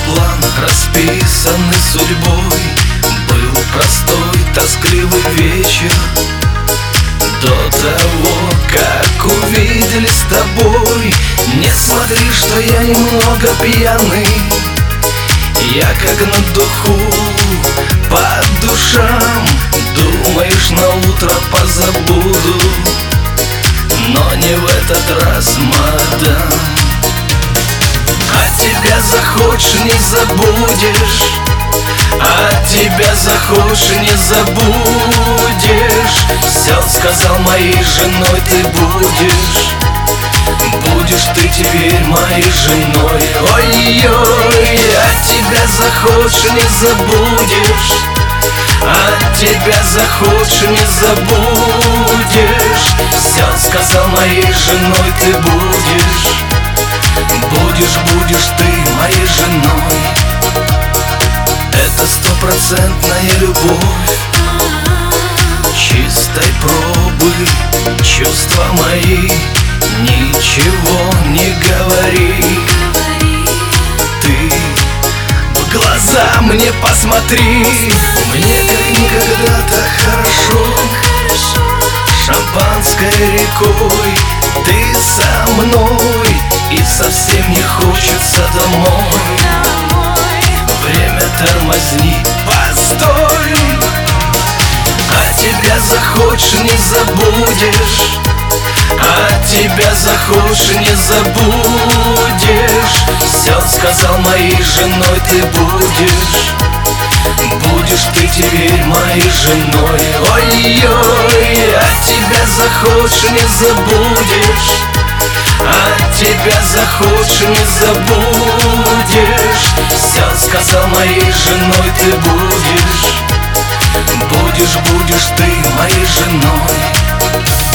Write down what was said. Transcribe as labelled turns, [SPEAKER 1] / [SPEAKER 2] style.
[SPEAKER 1] план, расписанный судьбой. Был простой, тоскливый вечер до того, как увидели с тобой. Не смотри, что я немного пьяный, я как на духу, по душам. Думаешь, на утро позабуду, но не в этот раз, мадам. А тебя захочешь, не забудешь, а тебя захочешь, не забудешь. Все сказал, моей женой ты будешь. Будешь ты теперь моей женой. Ой-ой, а тебя захочешь, не забудешь, а тебя захочешь, не забудешь. Все сказал, моей женой ты будешь. Будешь ты моей женой. Это стопроцентная любовь, чистой пробы. Чувства мои, ничего не говори. Ты в глаза мне посмотри. Мне как никогда так хорошо, шампанской рекой. Ты со мной, и совсем не хочется домой. Время тормозни, постой. А тебя захочешь, не забудешь, а тебя захочешь, не забудешь. Все сказал, моей женой ты будешь. Будешь ты теперь моей женой. Ой-ой, а тебя захочешь, не забудешь, а тебя захочешь, не забудешь. Все сказал, моей женой ты будешь. Будешь ты моей женой.